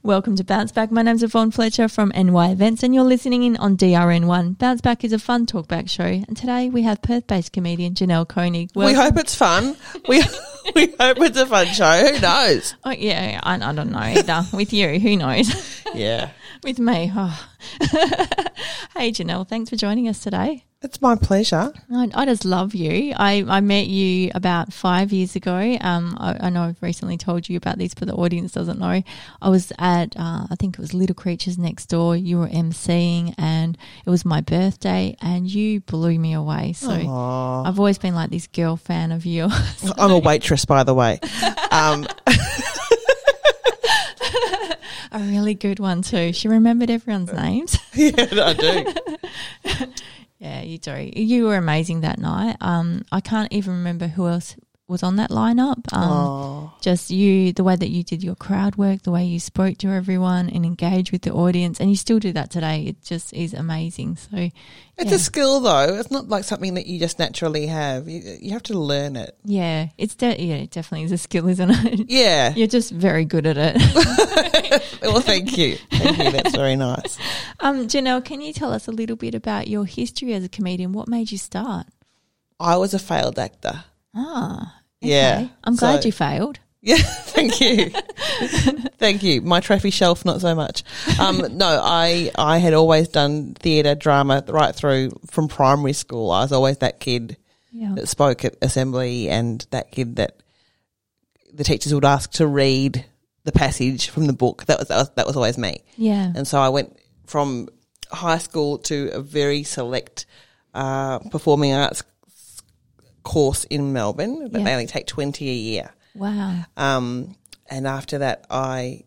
Welcome to Bounce Back. My name's Yvonne Fletcher from NY Events and you're listening in on DRN1. Bounce Back is a fun talkback show and today we have Perth-based comedian Janelle Koenig. We hope it's fun. We hope it's a fun show. Who knows? Oh, yeah, I don't know either. With you, who knows? Yeah. With me. Oh. Hey, Janelle, thanks for joining us today. It's my pleasure. I just love you. I met you about 5 years ago. I know I've recently told you about this, but the audience doesn't know. I was at, I think it was Little Creatures Next Door. You were emceeing and it was my birthday and you blew me away. So Aww. I've always been like this girl fan of yours. I'm a waitress, by the way. A really good one too. She remembered everyone's names. Yeah, I do. Yeah, you do. You were amazing that night. I can't even remember who else was on that lineup. Just you, the way that you did your crowd work, the way you spoke to everyone and engaged with the audience, and you still do that today. It just is amazing. So It's a skill, though. It's not like something that you just naturally have. You have to learn it. Yeah, it definitely is a skill, isn't it? Yeah. You're just very good at it. Well, thank you. Thank you. That's very nice. Janelle, can you tell us a little bit about your history as a comedian? What made you start? I was a failed actor. Ah, okay. Yeah. I'm glad you failed. Yeah, thank you. Thank you. My trophy shelf, not so much. No, I had always done theatre, drama right through from primary school. I was always that kid that spoke at assembly and that kid that the teachers would ask to read the passage from the book. That was always me. Yeah. And so I went from high school to a very select performing arts course in Melbourne, but they only take 20 a year. Wow. And after that, I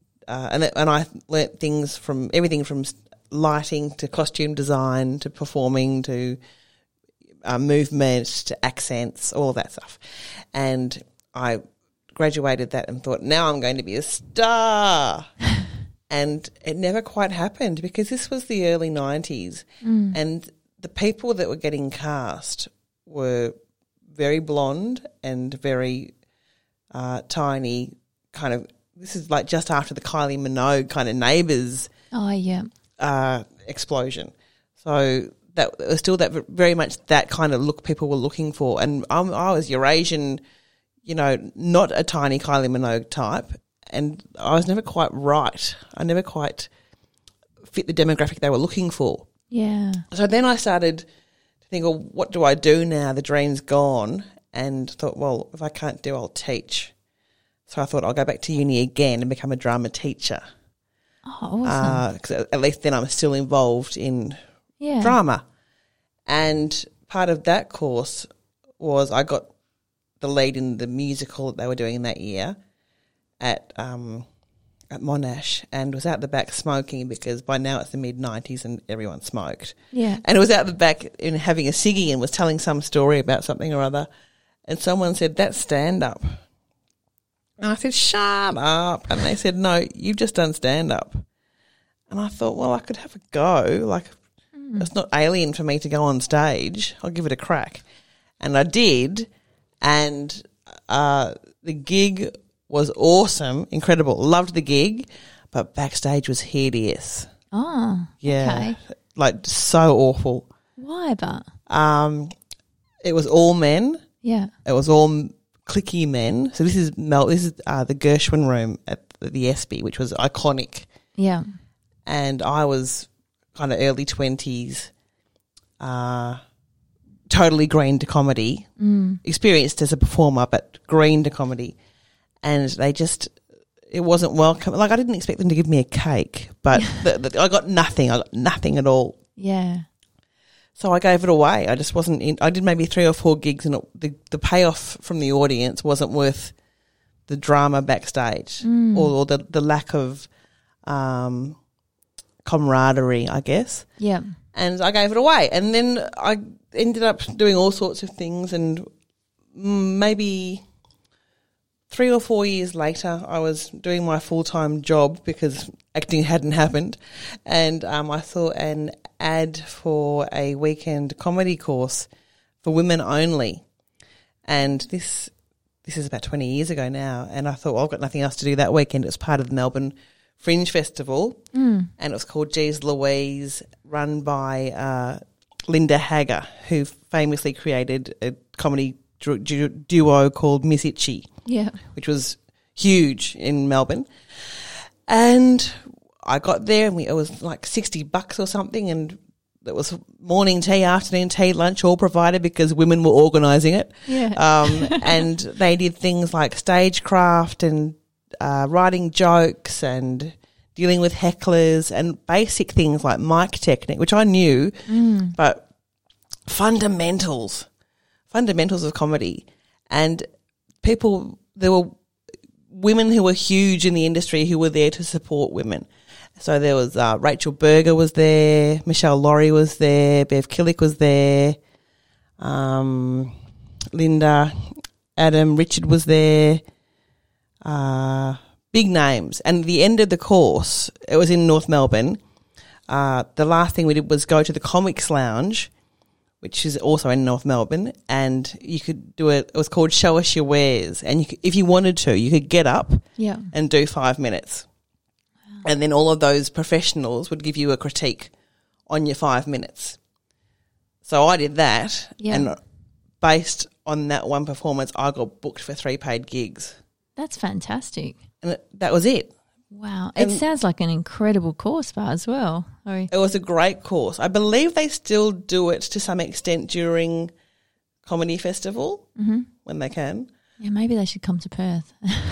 learnt things from everything from lighting to costume design to performing to movement to accents, all of that stuff. And I graduated that and thought, now I'm going to be a star. And it never quite happened because this was the early 90s and the people that were getting cast were very blonde and very tiny kind of, this is like just after the Kylie Minogue kind of Neighbours explosion. So that was still that very much that kind of look people were looking for. And I was Eurasian, not a tiny Kylie Minogue type, and I was never quite right. I never quite fit the demographic they were looking for. Yeah. So then I started to think, well, what do I do now? The dream's gone. And thought, well, if I can't do, I'll teach. So I thought I'll go back to uni again and become a drama teacher. Oh, awesome. 'Cause at least then I'm still involved in drama. And part of that course was I got the lead in the musical that they were doing that year at Monash and was out the back smoking because by now it's the mid-90s and everyone smoked. Yeah. And it was out the back in having a ciggy and was telling some story about something or other. And someone said, that's stand-up. And I said, shut up. And they said, no, you've just done stand-up. And I thought, well, I could have a go. Like, it's not alien for me to go on stage. I'll give it a crack. And I did. And the gig was awesome, incredible. Loved the gig, but backstage was hideous. Oh, yeah. Okay. Like, so awful. Why, but? It was all men. Yeah. It was all cliquey men. So this is the Gershwin room at the Espy, which was iconic. Yeah. And I was kind of early 20s, totally green to comedy, experienced as a performer, but green to comedy. And it wasn't welcome. Like, I didn't expect them to give me a cake, but I got nothing. I got nothing at all. Yeah. So I gave it away. I just wasn't in. I did maybe 3 or 4 gigs and the payoff from the audience wasn't worth the drama backstage or the lack of camaraderie, I guess. Yeah. And I gave it away. And then I ended up doing all sorts of things and maybe 3 or 4 years later, I was doing my full-time job because acting hadn't happened, and I saw an ad for a weekend comedy course for women only, and this is about 20 years ago now, and I thought, well, I've got nothing else to do that weekend. It was part of the Melbourne fringe festival, and it was called Geez Louise, run by Linda Hagger, who famously created a comedy duo called Miss Itchy, which was huge in Melbourne. And I got there and it was like $60 or something, and it was morning tea, afternoon tea, lunch all provided because women were organising it. And they did things like stagecraft and writing jokes and dealing with hecklers and basic things like mic technique, which I knew, but fundamentals of comedy. And there were women who were huge in the industry who were there to support women. So there was Rachel Berger was there, Michelle Laurie was there, Bev Killick was there, Linda, Adam, Richard was there, big names. And at the end of the course, it was in North Melbourne. The last thing we did was go to the Comics Lounge, which is also in North Melbourne, and you could do it. It was called Show Us Your Wares, and if you wanted to, you could get up and do 5 minutes. And then all of those professionals would give you a critique on your 5 minutes. So I did that, and based on that one performance, I got booked for 3 paid gigs. That's fantastic. And that was it. Wow. It sounds like an incredible course bar as well. It was a great course. I believe they still do it to some extent during Comedy Festival when they can. Yeah, maybe they should come to Perth.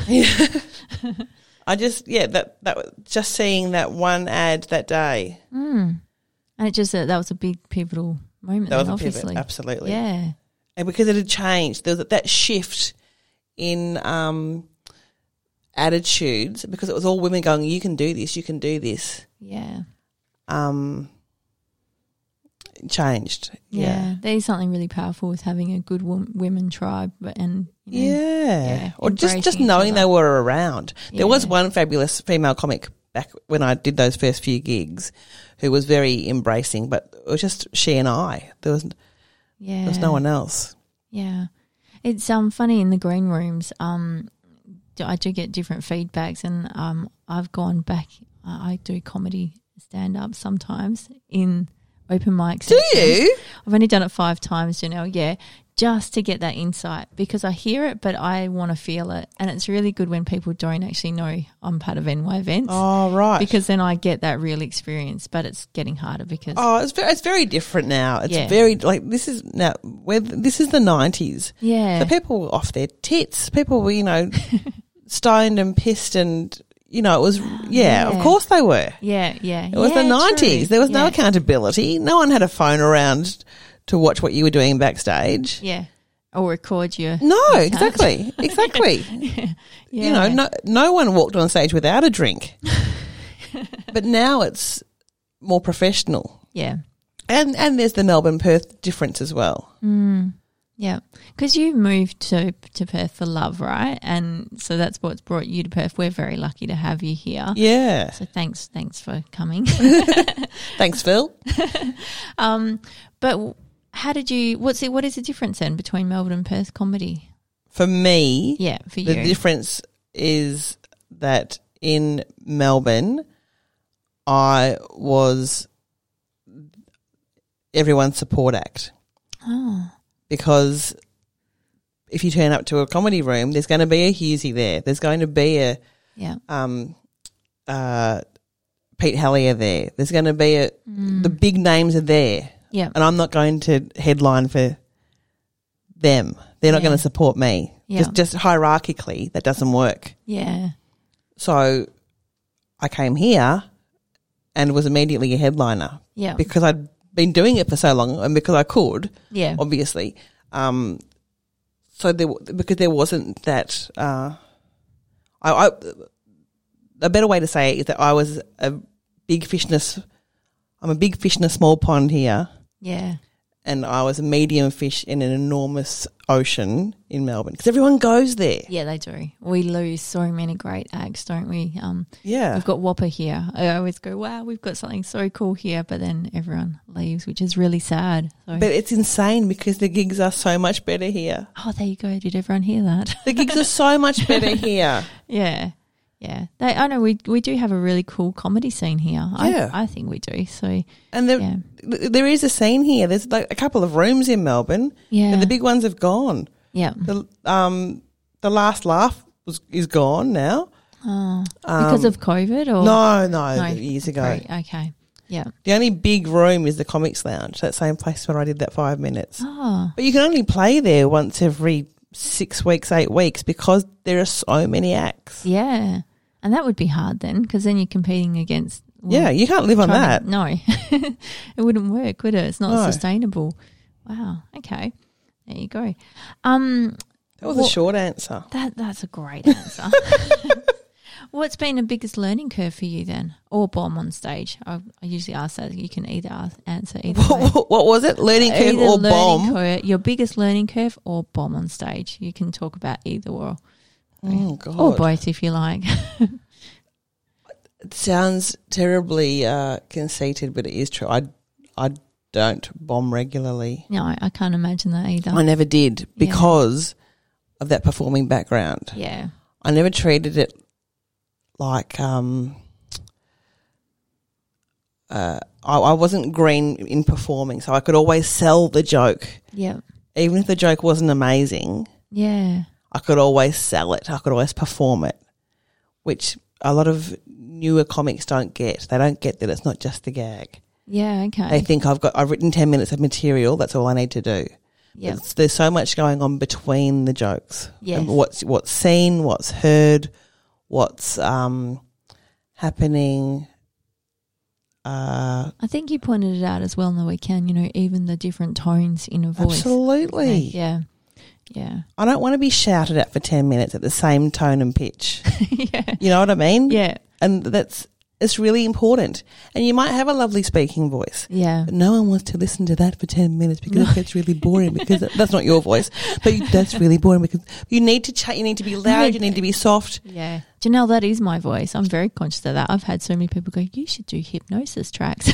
I just, that was just seeing that one ad that day. And it just, that was a big pivotal moment. That was obviously. a pivot, absolutely. Yeah. And because it had changed, there was that shift in attitudes, because it was all women going, you can do this, you can do this. Yeah. Changed. Yeah. There's something really powerful with having a good women tribe and or just knowing they were around. There was one fabulous female comic back when I did those first few gigs who was very embracing, but it was just she and I. There was no one else. Yeah. It's funny in the green rooms, I do get different feedbacks, and I've gone back. I do comedy stand-up sometimes in open mic sessions. Do you? I've only done it 5 times, Janelle, just to get that insight, because I hear it but I want to feel it, and it's really good when people don't actually know I'm part of NY Events. Oh, right. Because then I get that real experience, but it's getting harder because... Oh, it's very different now. It's very, like, this is the 90s. Yeah. So people were off their tits. People were, stoned and pissed and... it was, of course they were. Yeah. It was the 90s. True. There was no accountability. No one had a phone around to watch what you were doing backstage. Yeah. Or record you. No, exactly. No one walked on stage without a drink. But now it's more professional. Yeah. And there's the Melbourne-Perth difference as well. Yeah, because you moved to Perth for love, right? And so that's what's brought you to Perth. We're very lucky to have you here. Yeah. So thanks for coming. Thanks, Phil. But what is the difference then between Melbourne and Perth comedy? For me, for you, the difference is that in Melbourne, I was everyone's support act. Oh. Because if you turn up to a comedy room, there's going to be a Hughesy there. There's going to be a Pete Hellier there. There's going to be the big names are there. Yeah. And I'm not going to headline for them. They're not going to support me. Yeah. Just hierarchically, that doesn't work. Yeah. So I came here and was immediately a headliner. Yeah. Because I'd been doing it for so long and because I could, obviously. Because there wasn't that a better way to say it is that I was I'm a big fish in a small pond here. Yeah. And I was a medium fish in an enormous ocean in Melbourne because everyone goes there. Yeah, they do. We lose so many great acts, don't we? We've got Whopper here. I always go, wow, we've got something so cool here, but then everyone leaves, which is really sad. So. But it's insane because the gigs are so much better here. Oh, there you go. Did everyone hear that? The gigs are so much better here. Yeah. Yeah. I know we do have a really cool comedy scene here. Yeah. I think we do. So, And there is a scene here. There's like a couple of rooms in Melbourne. yeah. And the big ones have gone. Yeah. The Last Laugh is gone now. Oh, because of COVID or? No, years ago. Great. Okay. Yeah. The only big room is the Comics Lounge, that same place where I did that 5 minutes. Oh, But you can only play there once every 6 weeks, 8 weeks because there are so many acts. yeah. And that would be hard then because then you're competing against. Yeah, you can't live on that. No, it wouldn't work, would it? It's not No. sustainable. Wow. Okay. There you go. That was a short answer. That's a great answer. What's been the biggest learning curve for you then, or bomb on stage? I usually ask that. You can either answer either way. What was it? Learning curve Either or learning bomb? curve, your biggest learning curve or bomb on stage. You can talk about either or God. or both if you like. It sounds terribly conceited, but it is true. I don't bomb regularly. No, I can't imagine that either. I never did because of that performing background. Yeah. I never treated it like I wasn't green in performing, so I could always sell the joke. Yeah. Even if the joke wasn't amazing, Yeah. I could always sell it. I could always perform it, which a lot of newer comics don't get. They don't get that it's not just the gag. Yeah. Okay. They think I've written 10 minutes of material. That's all I need to do. Yeah. There's so much going on between the jokes. Yes. And what's seen, what's heard, what's happening. I think you pointed it out as well in the weekend, even the different tones in a voice. Absolutely. Yeah. Yeah. I don't want to be shouted at for 10 minutes at the same tone and pitch. Yeah. You know what I mean? Yeah. And it's really important. And you might have a lovely speaking voice. Yeah. But no one wants to listen to that for 10 minutes because it gets really boring because that's not your voice. But that's really boring because you need to chat, you need to be loud, you need to be soft. Yeah. Janelle, that is my voice. I'm very conscious of that. I've had so many people go, you should do hypnosis tracks.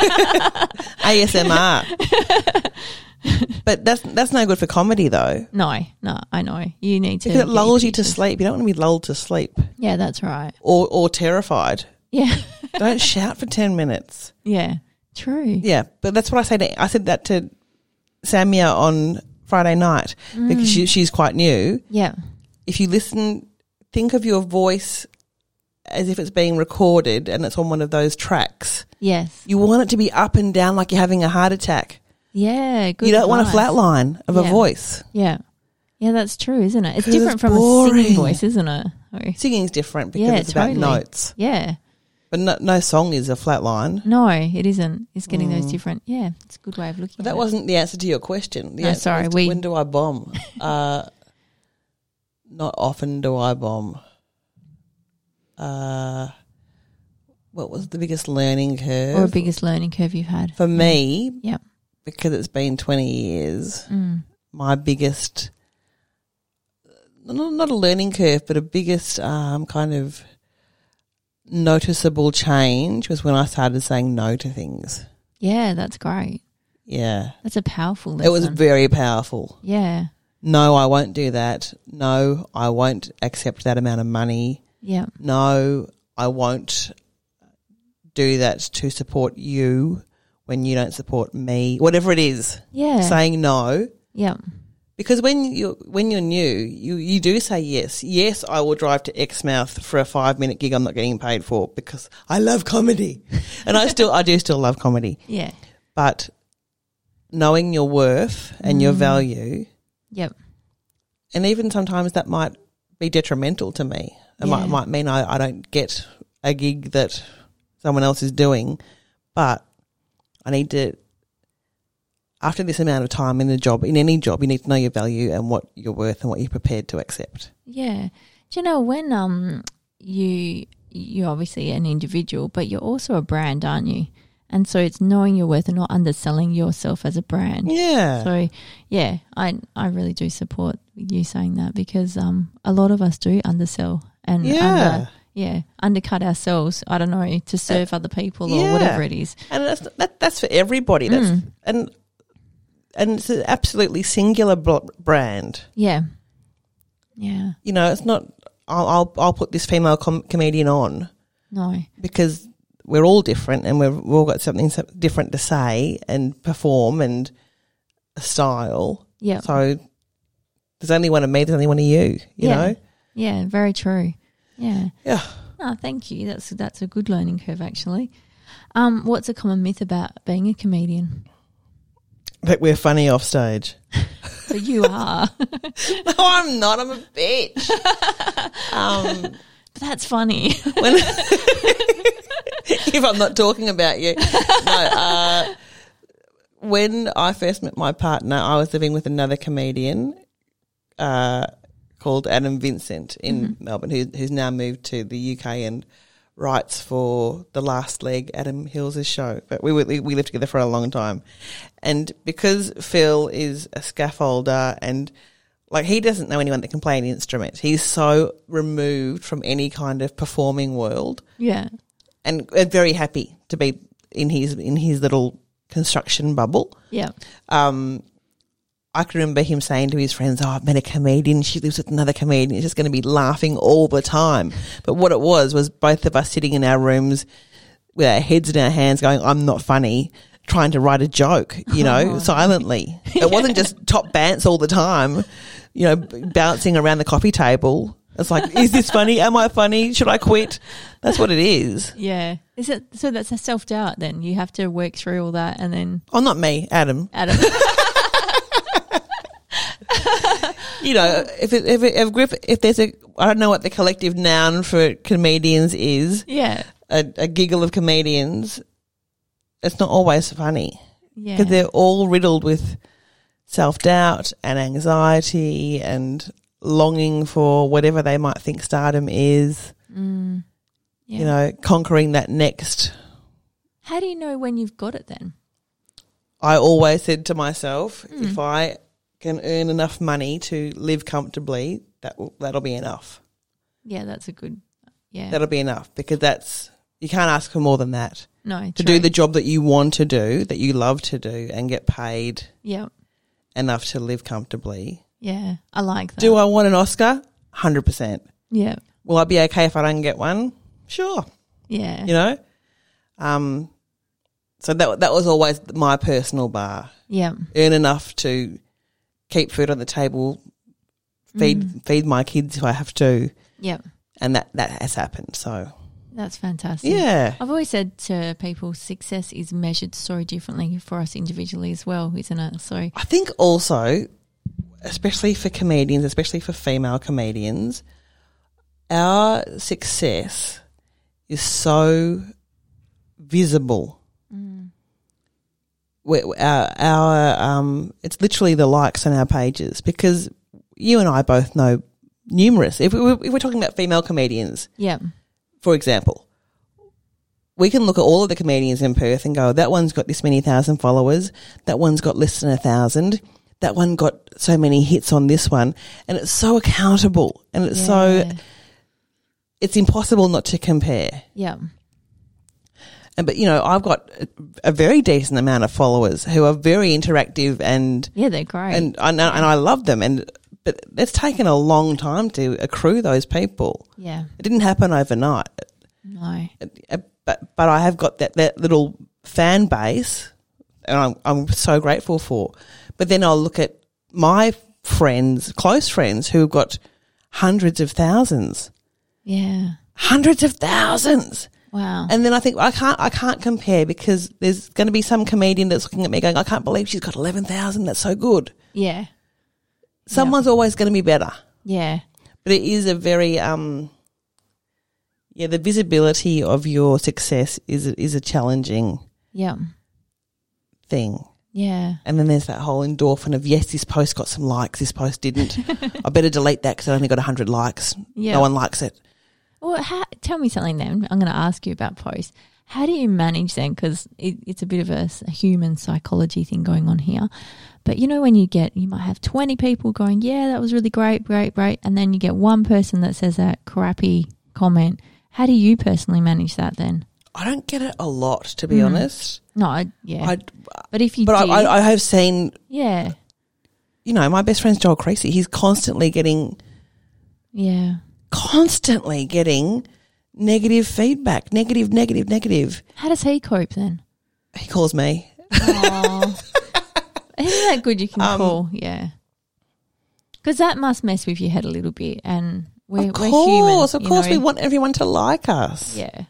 ASMR. But that's no good for comedy though. No, I know. You need to. Because it lulls you to sleep. You don't want to be lulled to sleep. Yeah, that's right. Or terrified. Yeah. Don't shout for 10 minutes. Yeah. True. Yeah, but that's what I said that to Samia on Friday night because she's quite new. Yeah. If you listen, think of your voice as if it's being recorded and it's on one of those tracks. Yes. You want it to be up and down like you're having a heart attack. Yeah. Good. You don't want a advice. flat line of a Yeah. voice. Yeah. Yeah, that's true, isn't it? It's 'Cause different it's from a boring. singing voice, isn't it? Oh. Singing's different because Yeah, it's about totally. notes. Yeah. But no song is a flat line. No, it isn't. It's getting those different. Yeah, it's a good way of looking But at that it. wasn't the answer to your question. The No, answer sorry, was when do I bomb? Not often do I bomb. What was the biggest learning curve? Or a biggest learning curve you've had. For me, Yep. because it's been 20 years, Mm. my biggest, not a learning curve, but a biggest kind of noticeable change was when I started saying no to things. Yeah, that's great. Yeah. That's a powerful lesson. It was very powerful. Yeah. No, I won't do that. No, I won't accept that amount of money. Yeah. No, I won't do that to support you when you don't support me. Whatever it is. Yeah. Saying no. Yeah. Because when you're new, you do say yes. Yes, I will drive to Exmouth for a 5-minute gig I'm not getting paid for because I love comedy. And I do still love comedy. Yeah. But knowing your worth and your value, Yep. and even sometimes that might be detrimental to me. It Yeah. might mean I don't get a gig that someone else is doing, but I need to, after this amount of time in the job, in any job, you need to know your value and what you're worth and what you're prepared to accept. Yeah. Do you know when you're obviously an individual, but you're also a brand, aren't you? And so it's knowing your worth and not underselling yourself as a brand. Yeah. So, yeah, I really do support you saying that because a lot of us do undersell and undercut ourselves, I don't know, to serve other people or whatever it is. And that's for everybody. That's and it's an absolutely singular brand. Yeah. Yeah. You know, it's not, I'll put this female comedian on. No. Because we're all different and we've all got something different to say and perform and a style. Yeah. So there's only one of me, there's only one of you, you know? Yeah, very true. Yeah. Yeah. Oh, thank you. That's a good learning curve, actually. What's a common myth about being a comedian? That we're funny off stage. So you are. No, I'm not. I'm a bitch. But that's funny. If I'm not talking about you. No, when I first met my partner, I was living with another comedian called Adam Vincent in Melbourne, who's now moved to the UK and writes for The Last Leg, Adam Hills' show. But we lived together for a long time. And because Phil is a scaffolder and like he doesn't know anyone that can play an instrument, he's so removed from any kind of performing world. Yeah. And very happy to be in his little construction bubble. Yeah. I can remember him saying to his friends, I've met a comedian, she lives with another comedian, he's just going to be laughing all the time. But what it was both of us sitting in our rooms with our heads in our hands going, I'm not funny, trying to write a joke, silently. It wasn't just top bants all the time, bouncing around the coffee table. It's like, is this funny? Am I funny? Should I quit? That's what it is. Yeah. Is it so? That's a self-doubt then. You have to work through all that and then. Oh, not me, Adam. If there's I don't know what the collective noun for comedians is. Yeah. A giggle of comedians, it's not always funny. Yeah. Because they're all riddled with self-doubt and anxiety and longing for whatever they might think stardom is. Yeah. Conquering that next. How do you know when you've got it then? I always said to myself, if I can earn enough money to live comfortably, that'll be enough. Yeah, that's a good, yeah. That'll be enough because you can't ask for more than that. No, to do the job that you want to do, that you love to do and get paid enough to live comfortably. Yeah, I like that. Do I want an Oscar? 100%. Yeah. Will I be okay if I don't get one? Sure. Yeah. So that was always my personal bar. Yeah. Earn enough to keep food on the table, feed my kids if I have to. Yeah. And that has happened. So that's fantastic. Yeah. I've always said to people success is measured so differently for us individually as well, isn't it? So I think also, especially for comedians, especially for female comedians, our success is so visible. It's literally the likes on our pages because you and I both know numerous. If we're talking about female comedians, for example, we can look at all of the comedians in Perth and go, that one's got this many thousand followers, that one's got less than 1,000, that one got so many hits on this one, and it's so accountable and it's it's impossible not to compare. Yeah. But, I've got a very decent amount of followers who are very interactive and... Yeah, they're great. And I love them. But it's taken a long time to accrue those people. Yeah. It didn't happen overnight. No. But I have got that little fan base and I'm so grateful for. But then I'll look at my friends, close friends, who've got hundreds of thousands. Yeah. Hundreds of thousands. Wow. And then I think I can't compare because there's going to be some comedian that's looking at me going, I can't believe she's got 11,000. That's so good. Yeah. Someone's always going to be better. Yeah. But it is a very the visibility of your success is a challenging thing. Yeah. And then there's that whole endorphin of, yes, this post got some likes, this post didn't. I better delete that because I only got 100 likes. Yeah. No one likes it. Well, tell me something then. I'm going to ask you about posts. How do you manage then? Because it's a bit of a human psychology thing going on here. But when you might have 20 people going, yeah, that was really great. And then you get one person that says that crappy comment. How do you personally manage that then? I don't get it a lot, to be honest. No, but if you But did, I have seen, yeah. my best friend's Joel Creasy. He's constantly getting constantly getting negative feedback, negative. How does he cope then? He calls me. Oh, isn't that good? You can call, yeah. Because that must mess with your head a little bit, and we're human. Of course, we want everyone to like us. Yeah.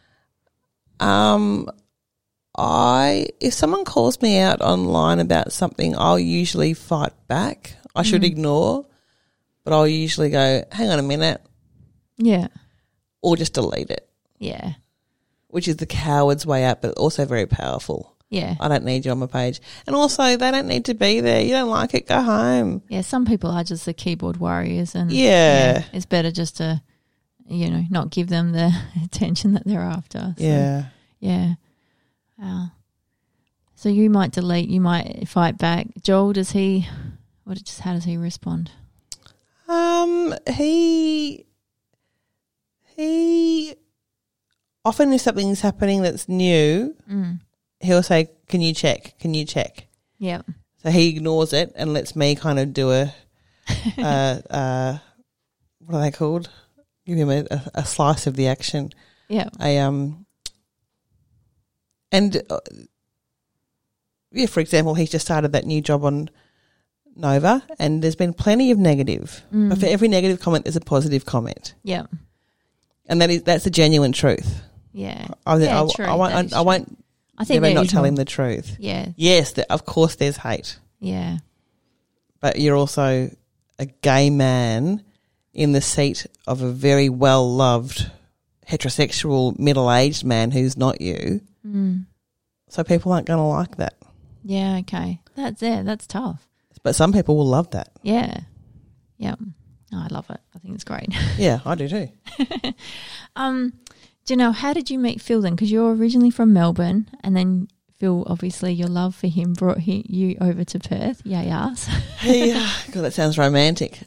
If someone calls me out online about something, I'll usually fight back. I should ignore, but I'll usually go, hang on a minute. Yeah. Or just delete it. Yeah. Which is the coward's way out, but also very powerful. Yeah. I don't need you on my page. And also, they don't need to be there. You don't like it, go home. Yeah, some people are just the keyboard warriors, and it's better just to, not give them the attention that they're after. So, yeah. Wow. So you might delete, you might fight back. Joel, how does he respond? He often, if something's happening that's new, he'll say, can you check? Yeah. So he ignores it and lets me kind of do what are they called? Give him a slice of the action. Yeah. For example, he's just started that new job on Nova, and there's been plenty of negative. But for every negative comment, there's a positive comment. Yeah. And that's the genuine truth. Yeah. True. I won't never not tell him the truth. Yeah. Yes, of course there's hate. Yeah. But you're also a gay man in the seat of a very well-loved heterosexual middle-aged man who's not you. So people aren't going to like that. Yeah, okay. That's tough. But some people will love that. Yeah. Yeah. Oh, I love it. I think it's great. Yeah, I do too. Janelle, how did you meet Phil then? Because you're originally from Melbourne, and then Phil, obviously your love for him brought you over to Perth. Yay, ass. God, that sounds romantic.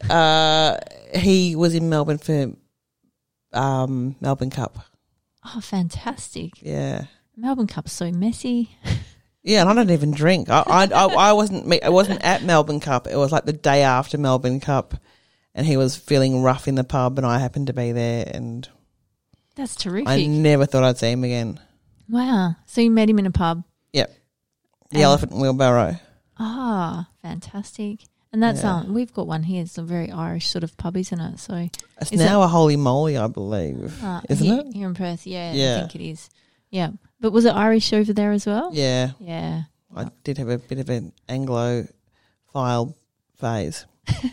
He was in Melbourne for Melbourne Cup. Oh, fantastic. Yeah. Melbourne Cup's so messy. Yeah, and I don't even drink. I wasn't at Melbourne Cup. It was like the day after Melbourne Cup, and he was feeling rough in the pub, and I happened to be there, and that's terrific. I never thought I'd see him again. Wow. So you met him in a pub? Yep. The Elephant and Wheelbarrow. Ah, fantastic. And that's we've got one here. It's a very Irish sort of pub, isn't it? So it's now a Holy Moly, I believe, isn't it? Here in Perth, yeah, I think it is. Yeah. But was it Irish over there as well? Yeah. Yeah. I did have a bit of an Anglophile phase.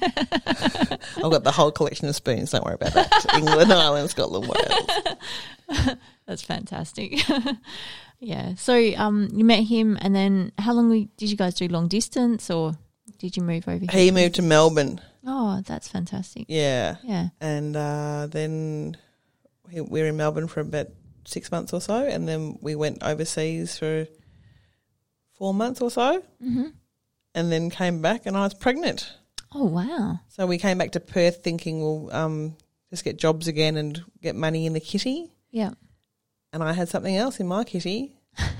I've got the whole collection of spoons, don't worry about that. England, Ireland, Scotland, Wales. That's fantastic. Yeah. So you met him, and then how long did you guys do long distance, or did you move over here? He moved to Melbourne. Oh, that's fantastic. Yeah. Yeah. And then we were in Melbourne for about 6 months or so, and then we went overseas for 4 months or so, and then came back, and I was pregnant. Oh, wow. So we came back to Perth thinking we'll just get jobs again and get money in the kitty. Yeah. And I had something else in my kitty,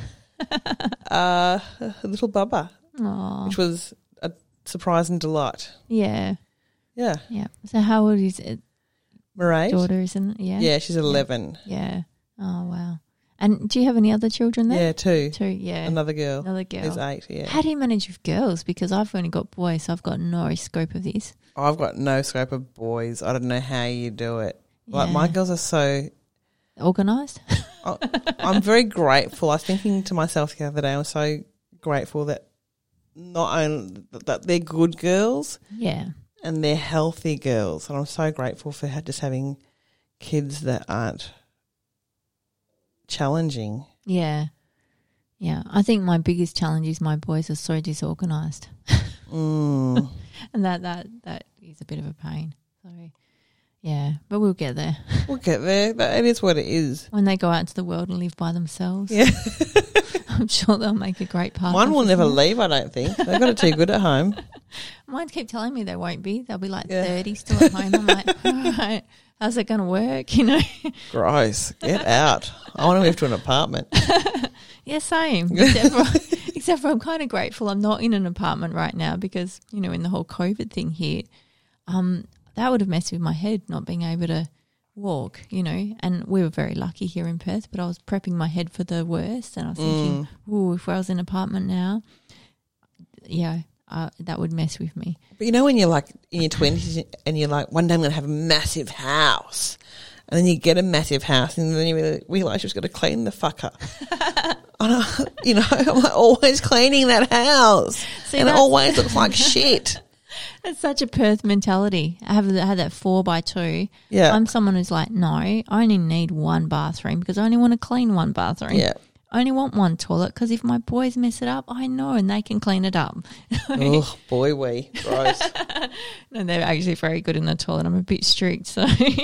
a little bubba, which was a surprise and delight. Yeah. Yeah. Yeah. So how old is it? Mairead. Daughter, isn't it? Yeah. Yeah, she's 11. Yeah. Oh, wow. And do you have any other children there? Yeah, two. Two, yeah. Another girl. Is 8, yeah. How do you manage with girls? Because I've only got boys, so I've got no scope of this. I've got no scope of boys. I don't know how you do it. Like, my girls are so organised. I'm very grateful. I was thinking to myself the other day, I'm so grateful that not only that they're good girls, and they're healthy girls, and I'm so grateful for just having kids that aren't challenging. Yeah. Yeah. I think my biggest challenge is my boys are so disorganised. And that is a bit of a pain. So yeah, but we'll get there. We'll get there. It is what it is. When they go out into the world and live by themselves. Yeah. I'm sure they'll make a great partner. Mine will never leave, I don't think. They've got it too good at home. Mine keep telling me they won't be. They'll be like 30 still at home. I'm like, all right, how's it going to work, you know? Gross. Get out. I want to move to an apartment. Yeah, same. Except for I'm kind of grateful I'm not in an apartment right now because, you know, in the whole COVID thing here, that would have messed with my head, not being able to walk, you know. And we were very lucky here in Perth, but I was prepping my head for the worst, and I was thinking, ooh, if I was in an apartment now, that would mess with me. But you know when you're like in your 20s and you're like, one day I'm going to have a massive house, and then you get a massive house and then you realise you've got to clean the fucker. You know, I'm like always cleaning that house. And it always looks like shit. It's such a Perth mentality. I had that 4x2. Yeah. I'm someone who's like, no, I only need one bathroom because I only want to clean one bathroom. Yeah. I only want one toilet because if my boys mess it up, I know and they can clean it up. Oh, boy, gross. No, they're actually very good in the toilet. I'm a bit strict. So,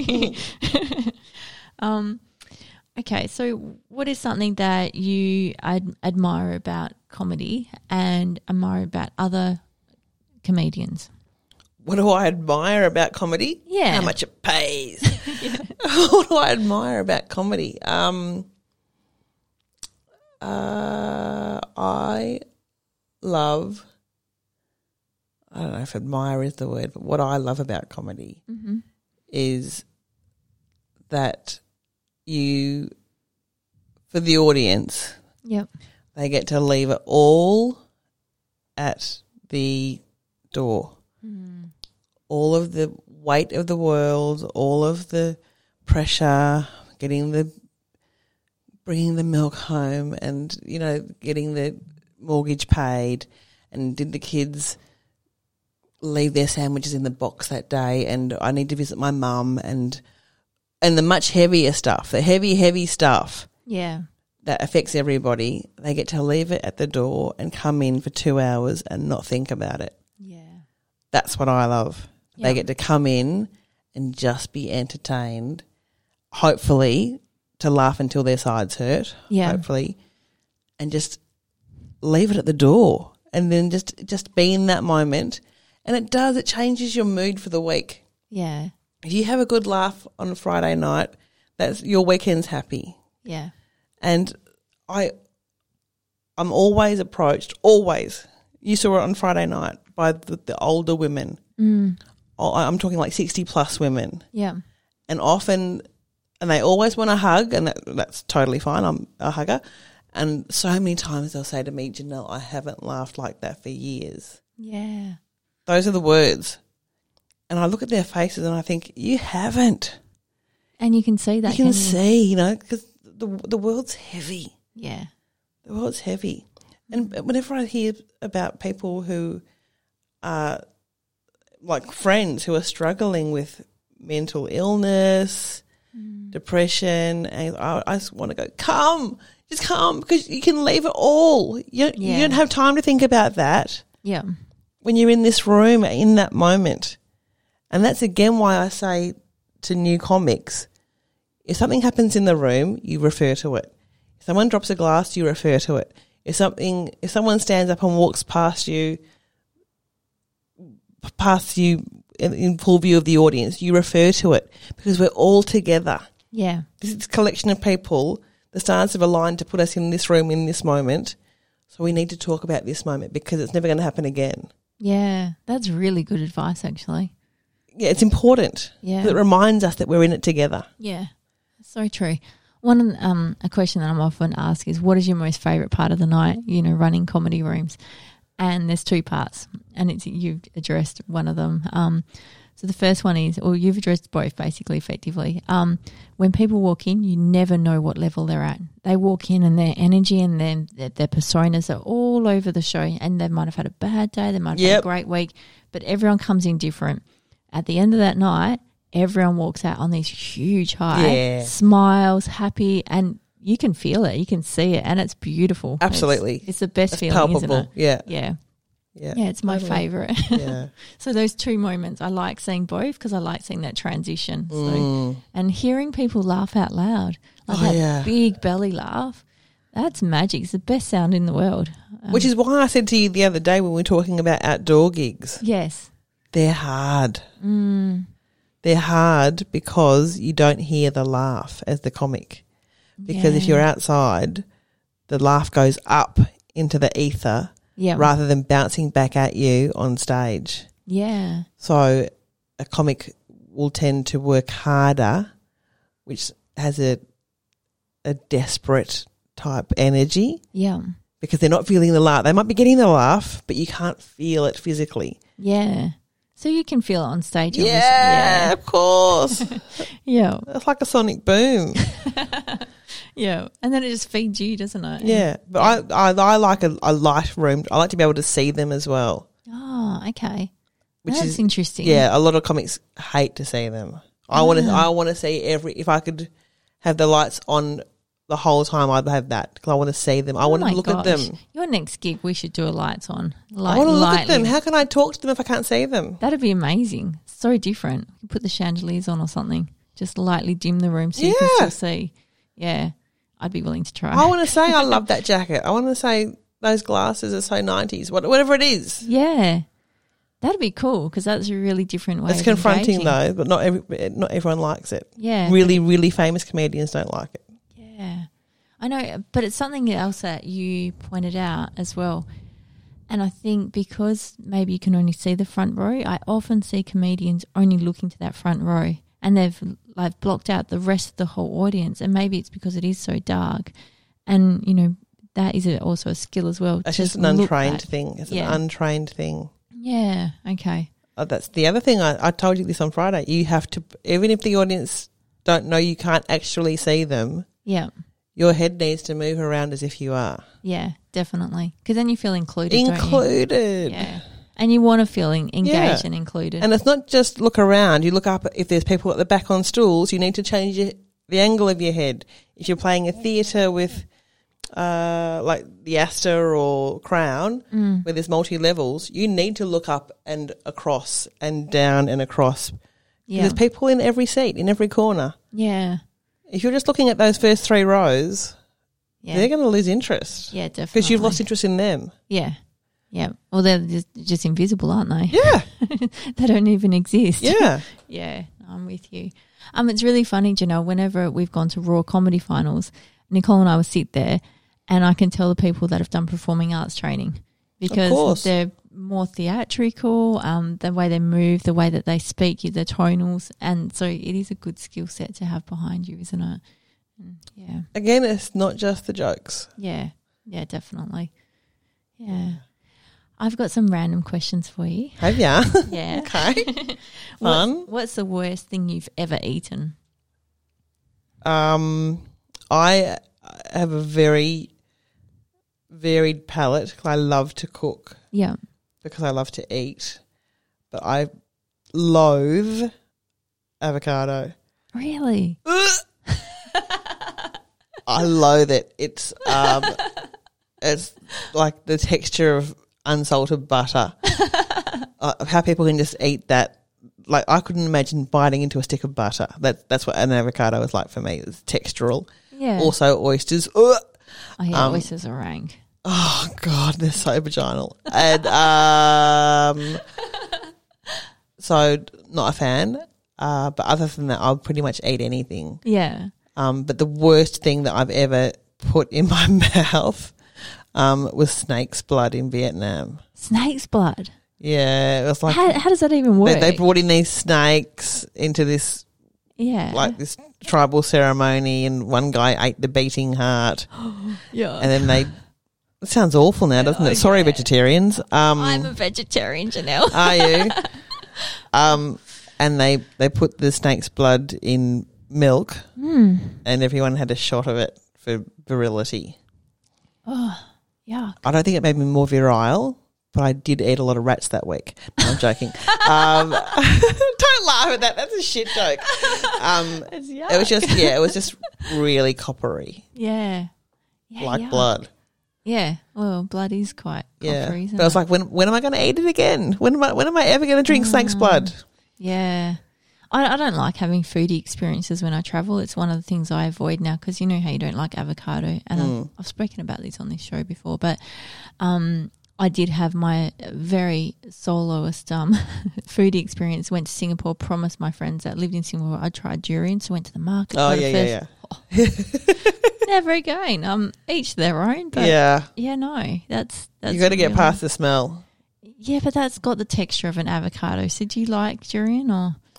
okay, so what is something that you admire about comedy and admire about other comedians? What do I admire about comedy? Yeah. How much it pays. What do I admire about comedy? I don't know if admire is the word, but what I love about comedy is that for the audience, they get to leave it all at the door. All of the weight of the world, all of the pressure, bringing the milk home and, you know, getting the mortgage paid, and did the kids leave their sandwiches in the box that day, and I need to visit my mum, and the much heavier stuff, the heavy stuff that affects everybody, they get to leave it at the door and come in for 2 hours and not think about it. That's what I love. They get to come in and just be entertained, hopefully to laugh until their sides hurt, hopefully, and just leave it at the door and then just be in that moment. And it changes your mood for the week. Yeah. If you have a good laugh on a Friday night, that's your weekend's happy. Yeah. And I'm always approached, you saw it on Friday night, by the older women. I'm talking like 60-plus women. Yeah. And often, and they always want a hug, and that's totally fine. I'm a hugger. And so many times they'll say to me, Janelle, I haven't laughed like that for years. Yeah. Those are the words. And I look at their faces and I think, you haven't. And you can see that. You can see, you know, because the world's heavy. Yeah. The world's heavy. And whenever I hear about people who are like friends who are struggling with mental illness, depression, and I just want to go, just come, because you can leave it all. You don't have time to think about that. Yeah. When you're in this room, in that moment. And that's again why I say to new comics, if something happens in the room, you refer to it. If someone drops a glass, you refer to it. If someone stands up and walks past you in full view of the audience, you refer to it, because we're all together. Yeah. This collection of people, the stars have aligned to put us in this room in this moment, so we need to talk about this moment because it's never going to happen again. Yeah, that's really good advice, actually. Yeah, it's important. Yeah. It reminds us that we're in it together. Yeah, so true. A question that I'm often asked is, what is your most favourite part of the night, you know, running comedy rooms? And there's two parts, and you've addressed one of them. So the first one is, or you've addressed both basically effectively. When people walk in, you never know what level they're at. They walk in and their energy and their personas are all over the show, and they might have had a bad day, they might have had a great week, but everyone comes in different. At the end of that night, everyone walks out on these huge highs, smiles, happy, and you can feel it, you can see it, and it's beautiful. Absolutely. It's the best feeling, palpable. Isn't it? Yeah. Yeah. Yeah, it's my favourite. Yeah. So those two moments, I like seeing both because I like seeing that transition. So, and hearing people laugh out loud, like big belly laugh, that's magic. It's the best sound in the world. Which is why I said to you the other day when we were talking about outdoor gigs. Yes. They're hard. They're hard because you don't hear the laugh as the comic. Because if you're outside, the laugh goes up into the ether. Yeah. Rather than bouncing back at you on stage. Yeah. So a comic will tend to work harder, which has a desperate type energy Yeah. because they're not feeling the laugh. They might be getting the laugh, but you can't feel it physically. Yeah. So you can feel it on stage. Yeah, of course. Yeah. It's like a sonic boom. Yeah. And then it just feeds you, doesn't it? Yeah, but I like a light room. I like to be able to see them as well. Oh, okay. Which That's is interesting. Yeah, a lot of comics hate to see them. I want to see if I could have the lights on the whole time, I'd have that because I want to see them. I want to look at them. Your next gig, we should do a lights on. I want to look at them. How can I talk to them if I can't see them? That'd be amazing. So different. You put the chandeliers on or something. Just lightly dim the room so you can still see. Yeah, I'd be willing to try. I want to say I love that jacket. I want to say those glasses are so 90s, whatever it is. Yeah. That'd be cool because that's a really different way. It's of confronting engaging. though, but not everyone likes it. Yeah. Really, really famous comedians don't like it. Yeah. I know, but it's something else that you pointed out as well. And I think because maybe you can only see the front row, I often see comedians only looking to that front row and they've like blocked out the rest of the whole audience. And maybe it's because it is so dark. And, you know, that is also a skill as well. It's just an untrained thing. It's an untrained thing. Yeah, okay. That's the other thing. I told you this on Friday. You have to, even if the audience don't know you can't actually see them, Yeah. your head needs to move around as if you are. Yeah, definitely. Because then you feel included, Included. don't you? Yeah. And you want to feel engaged and included. And it's not just look around. You look up. If there's people at the back on stools, you need to change the angle of your head. If you're playing a theatre with like the Astor or Crown, where there's multi-levels, you need to look up and across and down and across. Yeah. There's people in every seat, in every corner. Yeah. If you're just looking at those first three rows, they're going to lose interest. Yeah, definitely. Because you've lost interest in them. Yeah. Yeah. Well, they're just invisible, aren't they? Yeah. They don't even exist. Yeah. Yeah, I'm with you. It's really funny, Janelle, whenever we've gone to Raw Comedy Finals, Nicole and I will sit there and I can tell the people that have done performing arts training because they're more theatrical, the way they move, the way that they speak, the tonals. And so it is a good skill set to have behind you, isn't it? Yeah. Again, it's not just the jokes. Yeah. Yeah, definitely. Yeah. I've got some random questions for you. Have ya? Yeah. Okay. Fun. What's the worst thing you've ever eaten? I have a very varied palate. I love to cook. Yeah. Because I love to eat. But I loathe avocado. Really? I loathe it. It's like the texture of unsalted butter. How people can just eat that. Like I couldn't imagine biting into a stick of butter. That's what an avocado is like for me. It's textural. Yeah. Also oysters. I hate oysters are rank. Oh God, they're so vaginal. And so not a fan. But other than that, I'll pretty much eat anything. Yeah. But the worst thing that I've ever put in my mouth was snake's blood in Vietnam. Snake's blood? Yeah. It was like how does that even work? They brought in these snakes into this this tribal ceremony, and one guy ate the beating heart. Yeah. And then it sounds awful now, doesn't it? Sorry, vegetarians. I'm a vegetarian, Janelle. Are you? And they put the snake's blood in milk, and everyone had a shot of it for virility. Oh, yeah. I don't think it made me more virile, but I did eat a lot of rats that week. No, I'm joking. Don't laugh at that. That's a shit joke. It's yuck. It was just really coppery. Yeah. Like blood. Yeah. Well, blood is quite coppery, isn't but I was like, when am I going to eat it again? When am I ever going to drink snake's blood? Yeah. I don't like having foodie experiences when I travel. It's one of the things I avoid now because you know how you don't like avocado. And I've spoken about this on this show before, but I did have my very soloist foodie experience. Went to Singapore, promised my friends that lived in Singapore I'd try durian, so went to the market. Yeah. Never again. Each their own. But no, that's you got to get past the smell. Yeah, but that's got the texture of an avocado. So do you like durian or?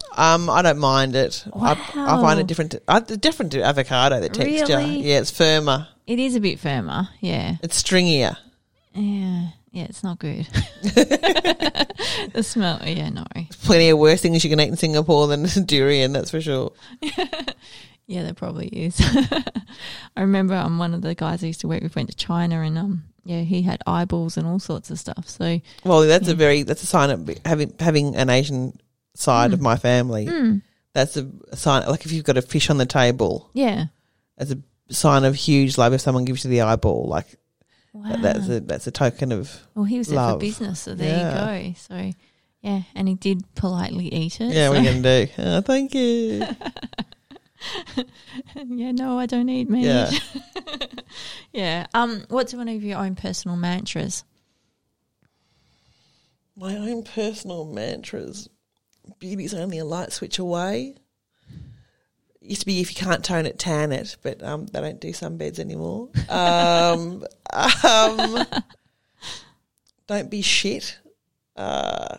I don't mind it. Wow. I find it different to avocado, the texture. Really? Yeah, it's firmer. It is a bit firmer, yeah. It's stringier. Yeah, it's not good. The smell, no. Plenty of worse things you can eat in Singapore than durian, that's for sure. Yeah, there probably is. I remember one of the guys I used to work with went to China and he had eyeballs and all sorts of stuff. So well, that's a sign of having an Asian side of my family. That's a sign. Like if you've got a fish on the table, that's a sign of huge love. If someone gives you the eyeball, like that's a token of well, he was there love. for business, so there you go. So yeah, and he did politely eat it. Yeah, so. what are you gonna do? Oh, thank you. Yeah, no, I don't eat meat. Yeah. Yeah. What's one of your own personal mantras? My own personal mantras. Beauty's only a light switch away. Used to be if you can't tone it, tan it, but they don't do sunbeds anymore. Don't be shit. I'm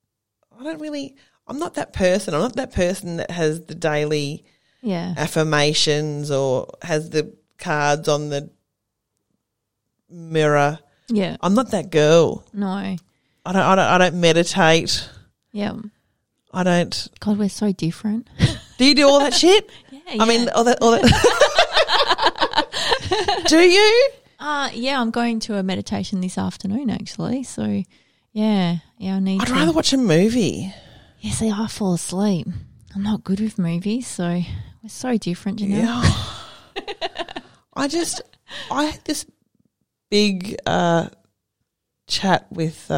not that person. I'm not that person that has the daily affirmations or has the cards on the mirror. Yeah. I'm not that girl. No. I don't meditate. Yeah. I don't. God, we're so different. Do you do all that shit? Yeah. I mean, all that. Do you? Yeah, I'm going to a meditation this afternoon actually. So, yeah, I need I'd rather watch a movie. Yeah, see, I fall asleep. I'm not good with movies, so we're so different, you know. Yeah. I had this big chat with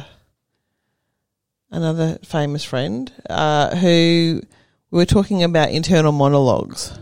another famous friend who we were talking about internal monologues.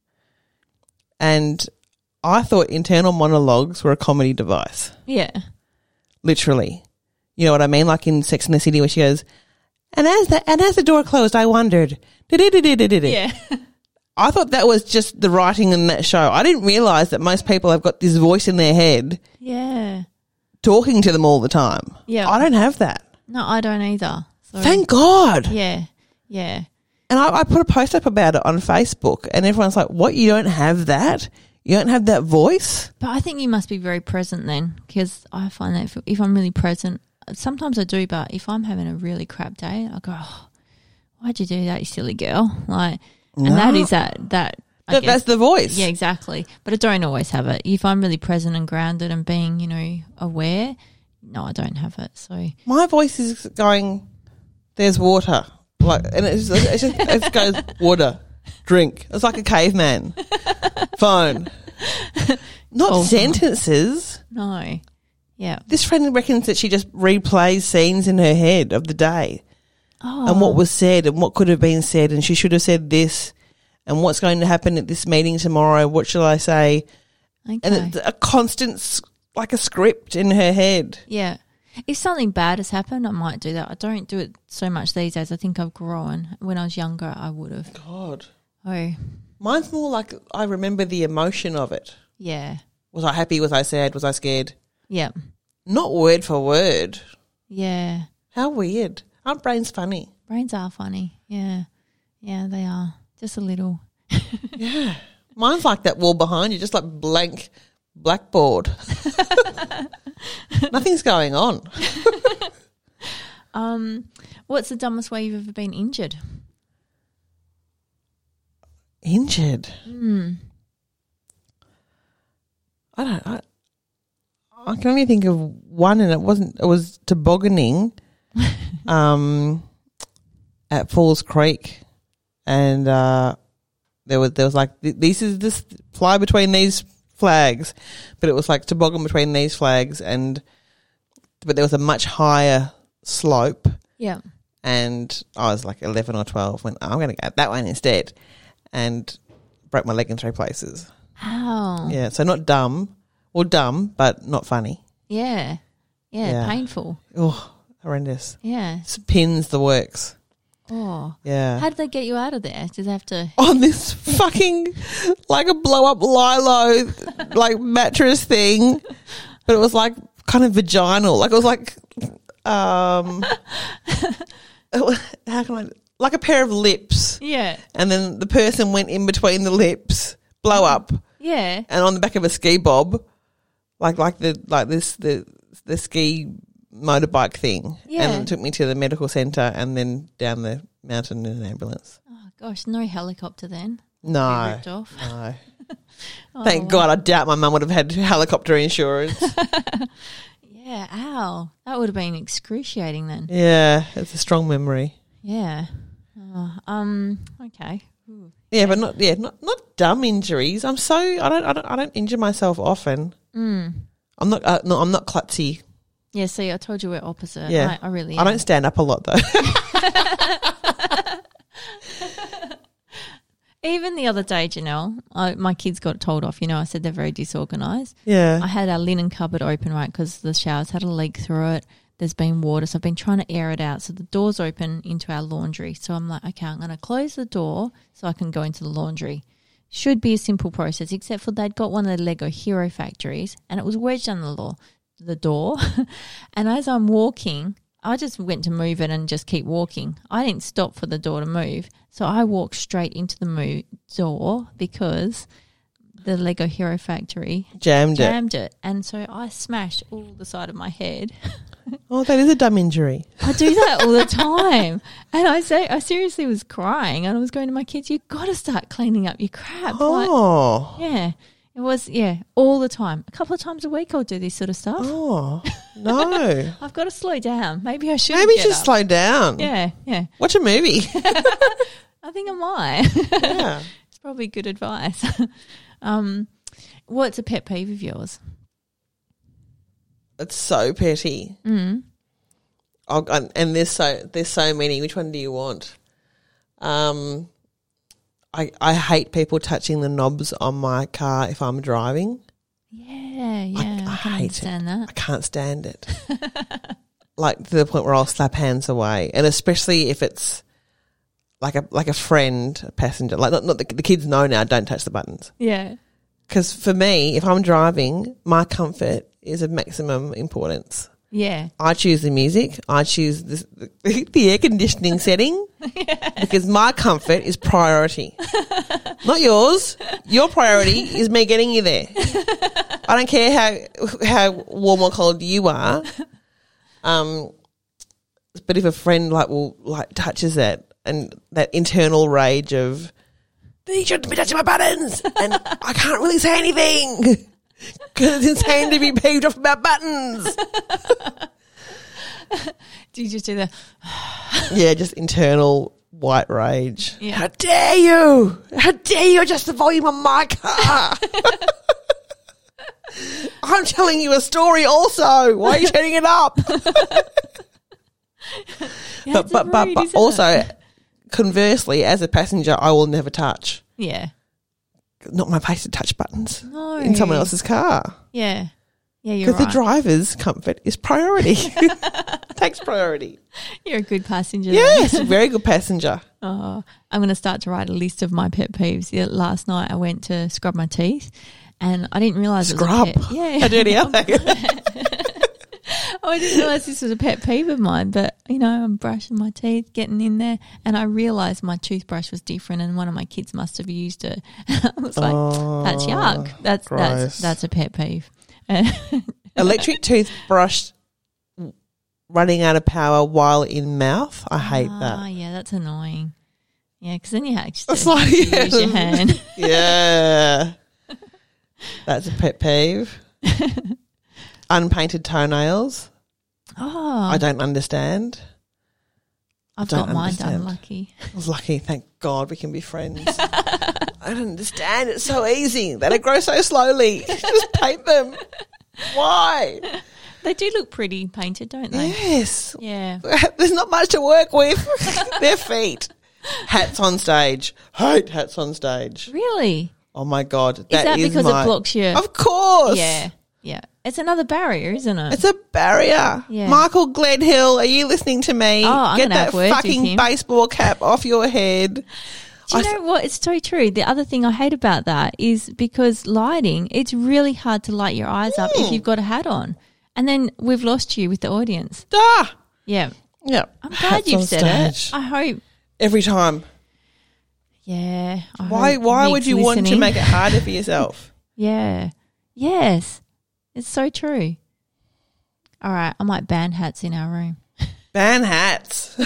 And I thought internal monologues were a comedy device. Yeah. Literally. You know what I mean? Like in Sex and the City where she goes, and as the door closed, I wondered. Yeah. I thought that was just the writing in that show. I didn't realise that most people have got this voice in their head talking to them all the time. Yeah. I don't have that. No, I don't either. So, Thank God. Yeah. And I put a post up about it on Facebook and everyone's like, what, you don't have that? You don't have that voice? But I think you must be very present then, because I find that if I'm really present, sometimes I do, but if I'm having a really crap day, I go, oh, why'd you do that, you silly girl? Like, and that is that I guess, that's the voice. Yeah, exactly. But I don't always have it. If I'm really present and grounded and being, aware, no, I don't have it. So my voice is going, there's water. Like, and it goes, water, drink. It's like a caveman. Phone. Not sentences. No. Yeah. This friend reckons that she just replays scenes in her head of the day. Oh. And what was said and what could have been said and she should have said this and what's going to happen at this meeting tomorrow, what shall I say? Okay. And it's a constant, like a script in her head. Yeah. If something bad has happened, I might do that. I don't do it so much these days. I think I've grown. When I was younger, I would have. God. Oh. Mine's more like I remember the emotion of it. Yeah. Was I happy? Was I sad? Was I scared? Yeah. Not word for word. Yeah. How weird. Aren't brains funny? Brains are funny. Yeah. Yeah, they are. Just a little. Yeah. Mine's like that wall behind you, just like blank blackboard. Nothing's going on. What's the dumbest way you've ever been injured? Injured? I can only think of one, and it was tobogganing at Falls Creek, and there was like this fly between these flags, but it was like toboggan between these flags, but there was a much higher slope. Yeah. And I was like 11 or 12. Went, I'm going to go that one instead, and broke my leg in 3 places. Ow. Yeah, so not dumb. Well, dumb, but not funny. Yeah. Yeah, painful. Oh, horrendous. Yeah. Pins, the works. Oh. Yeah. How did they get you out of there? Did they have to... On this fucking, like a blow-up Lilo, like mattress thing, but it was like kind of vaginal. Like it was like, how can I... like a pair of lips, Yeah. and then the person went in between the lips, blow up, Yeah. and on the back of a ski bob, the ski motorbike thing, Yeah. and it took me to the medical centre and then down the mountain in an ambulance. Oh, gosh, no helicopter then. No, Ripped off. no. Oh, Thank God, I doubt my mum would have had helicopter insurance. Yeah, ow. That would have been excruciating then. Yeah, it's a strong memory. Yeah. Okay. Ooh. Yeah, but not dumb injuries. I don't injure myself often. Mm. I'm not klutzy. Yeah, see, I told you we're opposite. Yeah. I really am. I don't stand up a lot though. Even the other day, Janelle, my kids got told off. You know, I said they're very disorganised. Yeah. I had our linen cupboard open, right, because the shower's had a leak through it. There's been water, so I've been trying to air it out. So the door's open into our laundry. So I'm like, okay, I'm going to close the door so I can go into the laundry. Should be a simple process, except for they'd got one of the Lego Hero factories and it was wedged under the door. And as I'm walking, I just went to move it and just keep walking. I didn't stop for the door to move. So I walked straight into the door because the Lego Hero factory Jammed it. And so I smashed all the side of my head. Oh, that is a dumb injury. I do that all the time. And I seriously was crying and I was going to my kids, you've got to start cleaning up your crap. Oh. Yeah. It was, all the time. A couple of times a week I'll do this sort of stuff. Oh, no. I've got to slow down. Maybe I should. Maybe you should slow down. Yeah. Watch a movie. I think I might. Yeah. It's probably good advice. What's a pet peeve of yours? It's so petty. Mm. And there's so many. Which one do you want? I hate people touching the knobs on my car if I'm driving. Yeah, I can hate understand that. I can't stand it. Like to the point where I'll slap hands away, and especially if it's like a friend, a passenger. Like not the kids know now. Don't touch the buttons. Yeah. Because for me, if I'm driving, my comfort is of maximum importance. Yeah. I choose the music. I choose the air conditioning setting because my comfort is priority. Not yours. Your priority is me getting you there. I don't care how warm or cold you are. But if a friend touches that and that internal rage of you shouldn't be touching my buttons and I can't really say anything. Because it's insane to be peeved off about buttons. Do you just do that? Yeah, just internal white rage. Yeah. How dare you? How dare you adjust the volume on my car? I'm telling you a story also. Why are you turning it up? Yeah, but also, conversely, as a passenger, I will never touch. Yeah. Not my place to touch buttons No. in someone else's car. Yeah. Yeah, you're Because right. the driver's comfort is priority. Takes priority. You're a good passenger. then. Yes, very good passenger. Oh, I'm going to start to write a list of my pet peeves. Yeah, last night I went to scrub my teeth and I didn't realise it was Scrub? a pet. Yeah. How dirty are they? I didn't realise this was a pet peeve of mine, but, I'm brushing my teeth, getting in there, and I realised my toothbrush was different and one of my kids must have used it. I was like, that's yuck. That's a pet peeve. Electric toothbrush running out of power while in mouth. I hate Oh, that. yeah, that's annoying. Yeah, because then you actually It's like, use your hand. Yeah. That's a pet peeve. Unpainted toenails. Oh, I don't understand. I've don't got mine understand. done, lucky. I was lucky. Thank God we can be friends. I don't understand. It's so easy. They grow so slowly. Just paint them. Why? They do look pretty painted, don't they? Yes. Yeah. There's not much to work with. Their feet. Hats on stage. Hate hats on stage. Really? Oh my God. Is that because it blocks your... Of course. Yeah. Yeah. It's another barrier, isn't it? It's a barrier. Yeah. Michael Gledhill, are you listening to me? Oh, I'm Get gonna that have words with fucking him. baseball cap off your head. Do you know what? It's so true. The other thing I hate about that is because lighting, it's really hard to light your eyes up if you've got a hat on. And then we've lost you with the audience. Ah. Yeah. Yeah. I'm glad Hats you've on said stage. it. I hope every time. Yeah. Why would you want to make it harder for yourself? Yeah. Yes. It's so true. All right. I might ban hats in our room. Ban hats.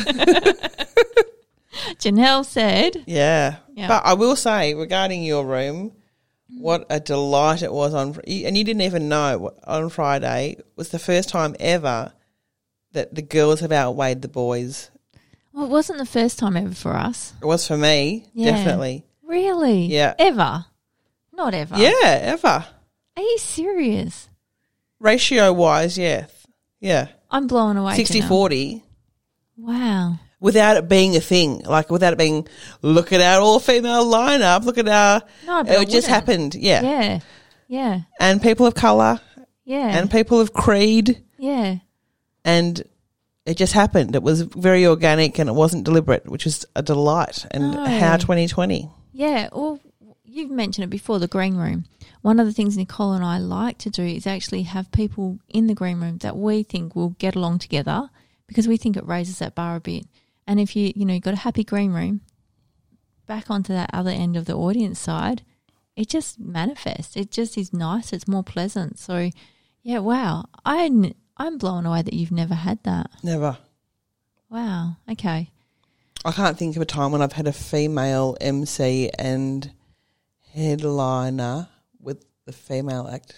Janelle said. Yeah. Yeah. But I will say, regarding your room, what a delight it was and you didn't even know on Friday was the first time ever that the girls have outweighed the boys. Well, it wasn't the first time ever for us. It was for me, Yeah. definitely. Really? Yeah. Ever? Not ever. Yeah, ever. Are you serious? Ratio-wise, yeah. Yeah. I'm blown away. 60-40. Wow. Without it being a thing. Like, without it being, look at our all-female lineup, look at our... No, but it just happened, yeah. Yeah. Yeah. And people of colour. Yeah. And people of creed. Yeah. And it just happened. It was very organic and it wasn't deliberate, which was a delight. And No. how 2020. Yeah. Well, you've mentioned it before, the green room. One of the things Nicole and I like to do is actually have people in the green room that we think will get along together because we think it raises that bar a bit. And if you've got a happy green room, back onto that other end of the audience side, it just manifests. It just is nice. It's more pleasant. So, yeah, wow. I'm blown away that you've never had that. Never. Wow. Okay. I can't think of a time when I've had a female MC and headliner with the female act.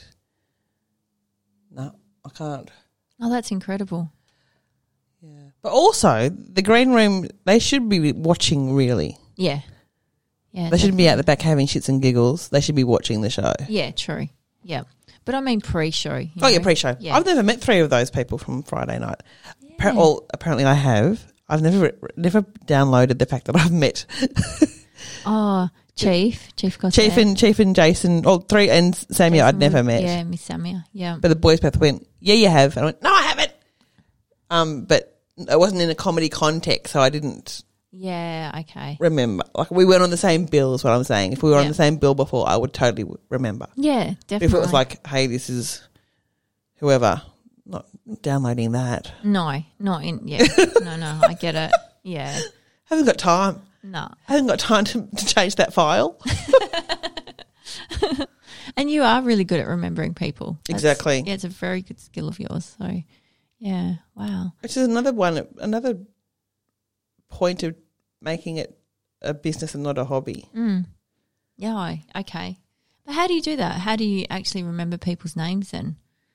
No, I can't. Oh, that's incredible. Yeah. But also, the green room, they should be watching, really. Yeah. Yeah. They shouldn't be out the back having shits and giggles. They should be watching the show. Yeah, true. Yeah. But I mean pre-show. Yeah, pre-show. Yeah. I've never met 3 of those people from Friday night. Yeah. Well, apparently I have. I've never downloaded the fact that I've met Oh, Chief Gossett. Chief and Jason, 3 and Samia. I'd never met. Yeah, Miss Samia. Yeah. But the boys both went, yeah, you have. And I went, no, I haven't. But it wasn't in a comedy context, so I didn't Yeah, okay. remember. Like, we weren't on the same bill is what I'm saying. If we were on the same bill before, I would totally remember. Yeah, definitely. If it was like, hey, this is whoever, not downloading that. No, not in, yeah. No, I get it. Yeah. Haven't got time. No. Haven't got time to change that file. And you are really good at remembering people. Exactly. Yeah, it's a very good skill of yours. So, yeah, wow. Which is another point of making it a business and not a hobby. Yeah, okay. But how do you do that? How do you actually remember people's names then?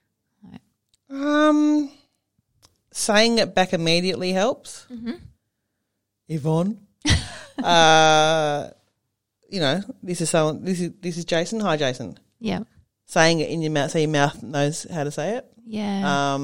Saying it back immediately helps. Mm-hmm. Yvonne. This is Jason. Hi, Jason. Yeah. Saying it in your mouth so your mouth knows how to say it. Yeah.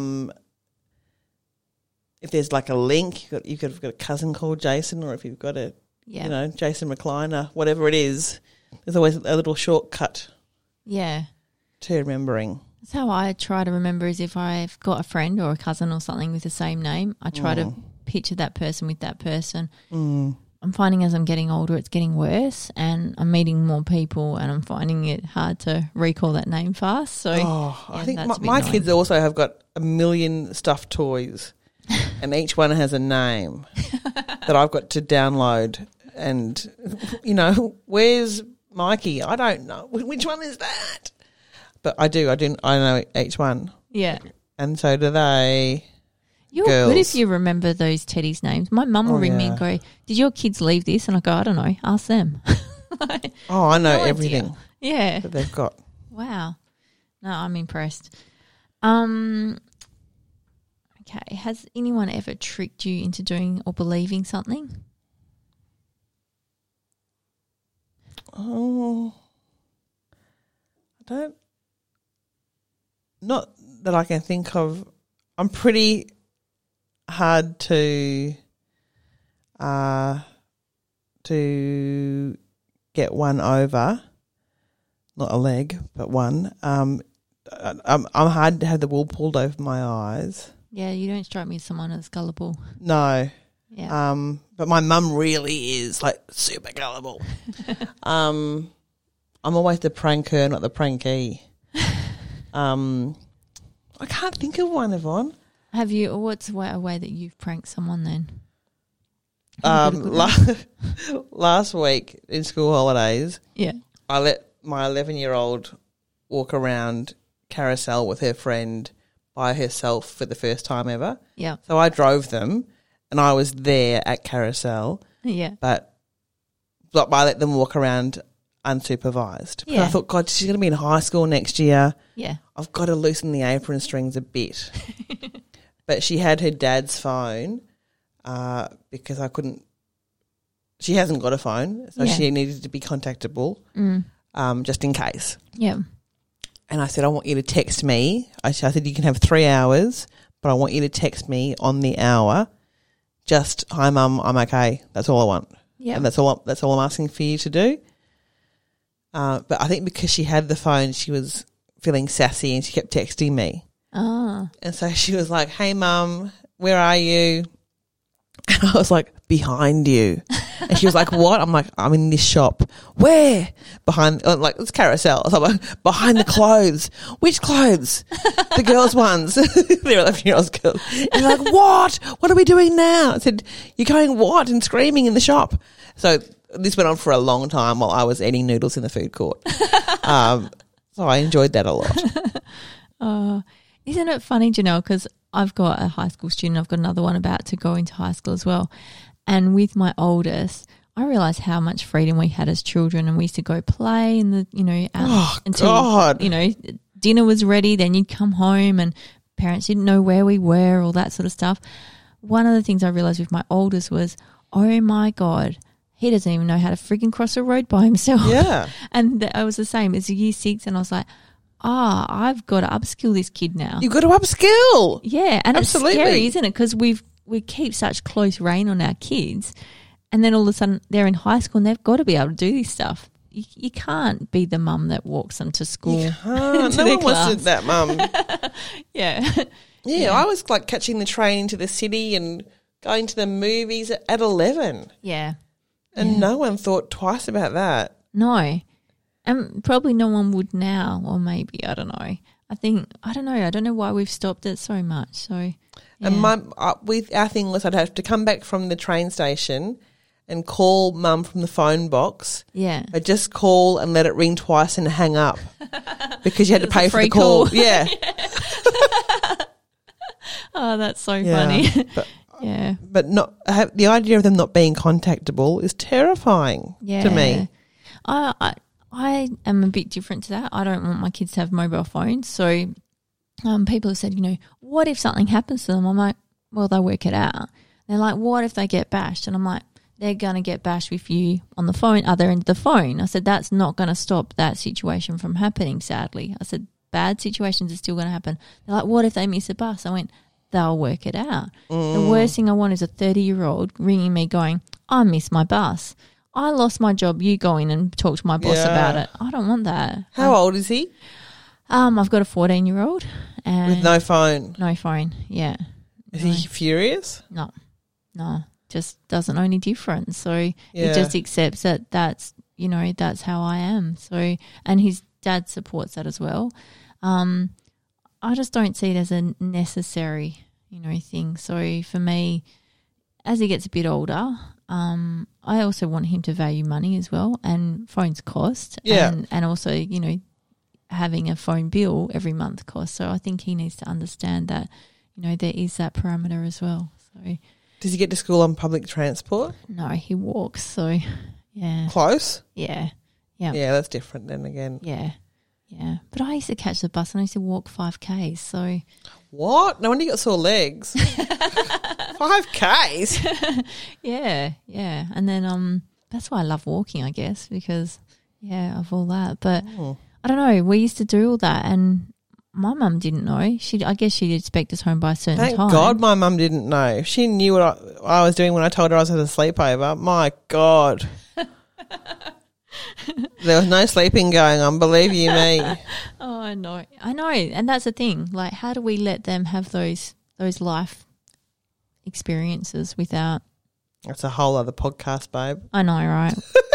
If there's like a link, you could have got a cousin called Jason, or if you've got Jason recliner, whatever it is, there's always a little shortcut. Yeah. To remembering. That's how I try to remember, is if I've got a friend or a cousin or something with the same name, I try to picture that person with that person. I'm finding as I'm getting older, it's getting worse, and I'm meeting more people, and I'm finding it hard to recall that name fast. So I think my kids also have got a million stuffed toys, and each one has a name that I've got to download. And where's Mikey? I don't know which one is that, but I know each one. Yeah, and so do they. You're girls. good if you remember those Teddy's names. My mum will ring me and go, "Did your kids leave this?" And I go, "I don't know. Ask them." I know everything. Yeah, that they've got. Wow. No, I'm impressed. Okay. Has anyone ever tricked you into doing or believing something? Oh, not that I can think of. I'm pretty hard to get one over, not a leg, but one. I'm hard to have the wool pulled over my eyes. Yeah, you don't strike me as someone that's gullible. No. Yeah. But my mum really is like super gullible. I'm always the pranker, not the prankee. I can't think of one, Yvonne. Have you? What's a way that you've pranked someone then? last week in school holidays, Yeah. I let my 11-year-old walk around Carousel with her friend by herself for the first time ever. Yeah. So I drove them and I was there at Carousel, Yeah. but I let them walk around unsupervised. But Yeah. I thought, God, she's going to be in high school next year. Yeah. I've got to loosen the apron strings a bit. But she had her dad's phone because I couldn't. She hasn't got a phone, so Yeah. she needed to be contactable just in case. Yeah. And I said, I want you to text me. I said, you can have 3 hours, but I want you to text me on the hour. Just, hi, Mum, I'm okay. That's all I want. Yeah. And that's all I'm asking for you to do. But I think because she had the phone, she was feeling sassy and she kept texting me. Ah. And so she was like, hey, Mum, where are you? And I was like, behind you. And she was like, what? I'm like, I'm in this shop. Where? Behind, like, it's Carousel. So I'm like, behind the clothes. Which clothes? The girls' ones. They're 11-year-old girls. And they're like, what? What are we doing now? I said, you're going what? And screaming in the shop. So this went on for a long time while I was eating noodles in the food court. So I enjoyed that a lot. Isn't it funny, Janelle, because I've got a high school student, I've got another one about to go into high school as well. And with my oldest, I realised how much freedom we had as children, and we used to go play in the, out until, God. dinner was ready, then you'd come home and parents didn't know where we were, all that sort of stuff. One of the things I realised with my oldest was, oh my God, he doesn't even know how to freaking cross a road by himself. Yeah. And I was the same. It's year 6 and I was like, I've got to upskill this kid now. You've got to upskill. Yeah, and Absolutely. it's scary, isn't it? Because we keep such close rein on our kids, and then all of a sudden they're in high school and they've got to be able to do this stuff. You can't be the mum that walks them to school. You can't. to No their one wants class. to that, Mum. Yeah. Yeah, I was like catching the train into the city and going to the movies at 11, Yeah. and no one thought twice about that. No. And probably no one would now, or maybe, I don't know. I don't know why we've stopped it so much. So, yeah. And with our thing was I'd have to come back from the train station and call Mum from the phone box. Yeah. I'd just call and let it ring twice and hang up because you had to It's a pay for the free call. call. Yeah. Oh, that's so Yeah. funny. But, Yeah. but the idea of them not being contactable is terrifying Yeah. to me. I am a bit different to that. I don't want my kids to have mobile phones. So people have said, what if something happens to them? I'm like, well, they'll work it out. They're like, what if they get bashed? And I'm like, they're going to get bashed with you on the phone, other end of the phone. I said, that's not going to stop that situation from happening, sadly. I said, bad situations are still going to happen. They're like, what if they miss a bus? I went, they'll work it out. The worst thing I want is a 30-year-old ringing me going, I missed my bus. I lost my job. You go in and talk to my boss about it. I don't want that. How old is he? I've got a 14-year-old and With no phone. no phone. Yeah, Is he furious? no, just doesn't know any difference. So Yeah. he just accepts that that's how I am. So, and his dad supports that as well. I just don't see it as a necessary, thing. So for me, as he gets a bit older, I also want him to value money as well, and phones cost. Yeah. And also, having a phone bill every month costs. So I think he needs to understand that, there is that parameter as well. So Does he get to school on public transport? no, he walks. So yeah, Close? yeah, yeah, Yeah, that's different then again. yeah. Yeah, but I used to catch the bus and I used to walk 5Ks. So What? No wonder you got sore legs. 5Ks? yeah, and then that's why I love walking, I guess, because of all that. But I don't know. We used to do all that, and my mum didn't know. I guess she'd expect us home by a certain Thank time. God my mum didn't know. If she knew what I was doing when I told her I was having a sleepover, my God. There was no sleeping going on, believe you me. Oh, I know, and that's the thing. Like, how do we let them have those life experiences without? That's a whole other podcast, babe. I know, right?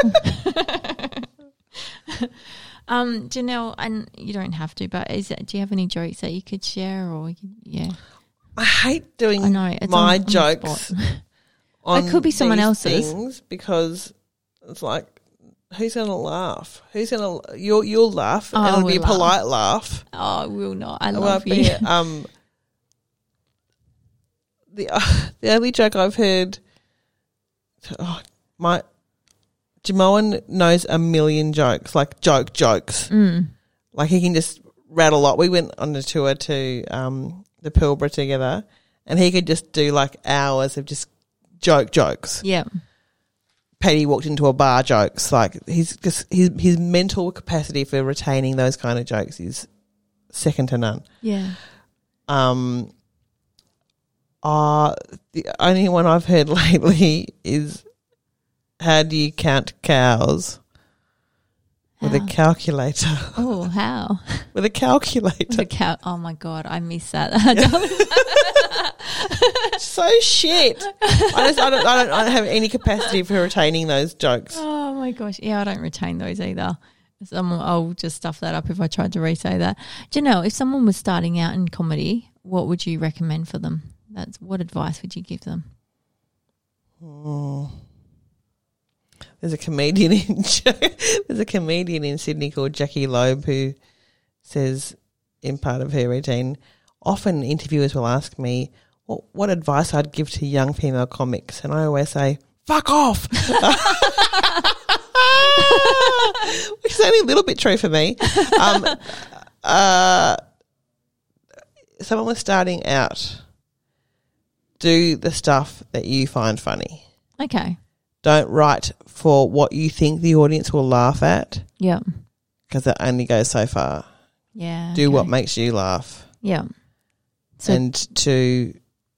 Janelle, and you don't have to, but do you have any jokes that you could share, or yeah? I hate doing I know it's my on the jokes spot. on It could be someone these else's. things because it's like, who's going to laugh? You'll laugh, Oh, and it'll be a we'll laugh. polite laugh. Oh, I will not. I It love won't you. be, the only joke I've heard, my Jamoan knows a million jokes, like jokes. Mm. Like he can just rattle up. We went on a tour to the Pilbara together, and he could just do like hours of just jokes. Yeah. Paddy walked into a bar jokes. Like his mental capacity for retaining those kind of jokes is second to none. Yeah. The only one I've heard lately is, how do you count cows? With a How? calculator. Oh, how? With a calculator. The cow. Oh my God, I miss that. So shit. I don't have any capacity for retaining those jokes. Oh my gosh. Yeah, I don't retain those either. I'll just stuff that up if I tried to re-say that. Janelle, if someone was starting out in comedy, what would you recommend for them? What advice would you give them? There's a comedian in Sydney called Jackie Loeb who says in part of her routine, often interviewers will ask me what advice I'd give to young female comics, and I always say, fuck off. Which is only a little bit true for me. Someone was starting out, do the stuff that you find funny. Okay. Don't write for what you think the audience will laugh at, Yeah. because it only goes so far. Yeah. Do okay. what makes you laugh. Yeah. So, And to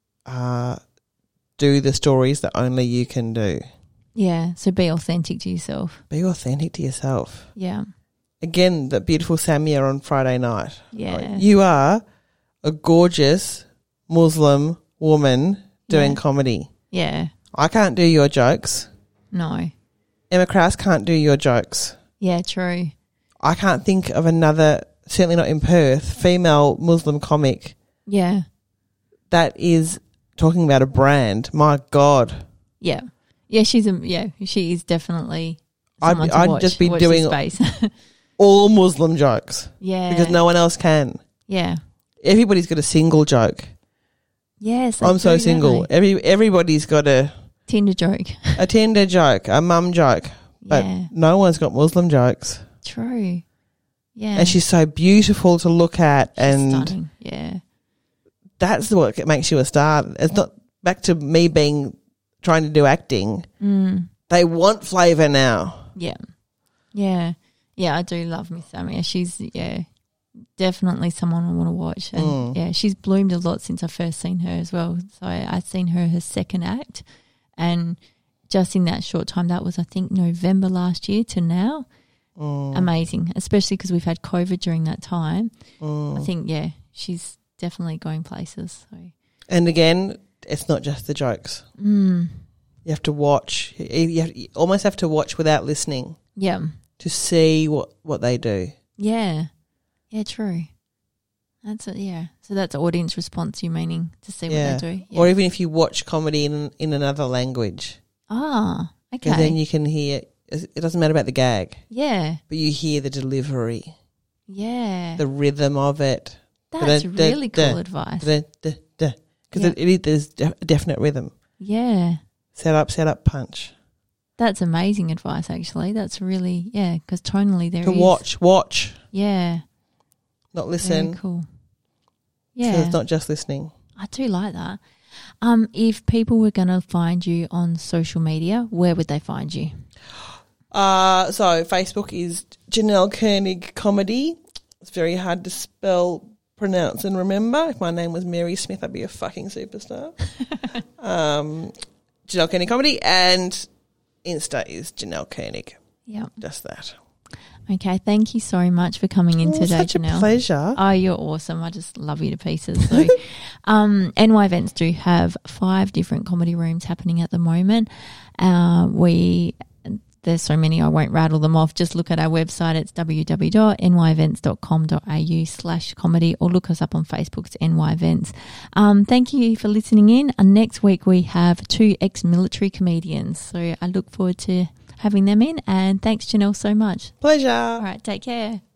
do the stories that only you can do. yeah. So be authentic to yourself. Be authentic to yourself. Yeah. Again, the beautiful Samia on Friday night. Yeah. Like, you are a gorgeous Muslim woman doing Yeah. comedy. Yeah. I can't do your jokes. No. Emma Krause can't do your jokes. Yeah, true. I can't think of another, certainly not in Perth, female Muslim comic Yeah. that is talking about a brand. My God. Yeah. Yeah, she is definitely someone to I'd watch. just be Watch doing this space. all Muslim jokes Yeah. because no one else can. Yeah. Everybody's got a single joke. Yes. I'm they so do, single. don't they? Everybody's got a Tinder joke. Tinder joke, a mum joke, but Yeah. no one's got Muslim jokes. True. Yeah. And she's so beautiful to look at, and stunning. Yeah. that's what makes you a star. It's not back to me trying to do acting. Mm. They want flavour now. Yeah. Yeah. Yeah, I do love Miss Samia. She's, definitely someone I want to watch. And, yeah, she's bloomed a lot since I first seen her as well. So I've seen her second act. And just in that short time, that was, I think, November last year to now. Amazing, especially because we've had COVID during that time. I think, she's definitely going places. So. And again, it's not just the jokes. You have to watch. You almost have to watch without listening. Yeah. To see what they do. Yeah. Yeah, true. That's it, yeah. So that's audience response, you meaning, to see what they do. Yeah. Or even if you watch comedy in another language. Ah, okay. Because then you can hear, it doesn't matter about the gag, Yeah. but you hear the delivery, Yeah. the rhythm of it. That's really cool advice. Because there's a definite rhythm. Yeah. Set up, punch. That's amazing advice, actually. That's really, because tonally there is. To watch. Yeah. Not listen. Very cool. So Yeah. it's not just listening. I do like that. If people were going to find you on social media, where would they find you? So Facebook is Janelle Koenig Comedy. It's very hard to spell, pronounce and remember. If my name was Mary Smith, I'd be a fucking superstar. Janelle Koenig Comedy, and Insta is Janelle Koenig. Yeah. Just that. Okay. Thank you so much for coming in today, Such Janelle. a pleasure. Oh, you're awesome. I just love you to pieces. So, NY Events do have 5 different comedy rooms happening at the moment. The there's so many, I won't rattle them off. Just look at our website. It's www.nyevents.com.au/comedy, or look us up on Facebook. It's NY Events. Thank you for listening in. And next week we have 2 ex-military comedians. So I look forward to having them in. And thanks, Janelle, so much. Pleasure. All right, take care.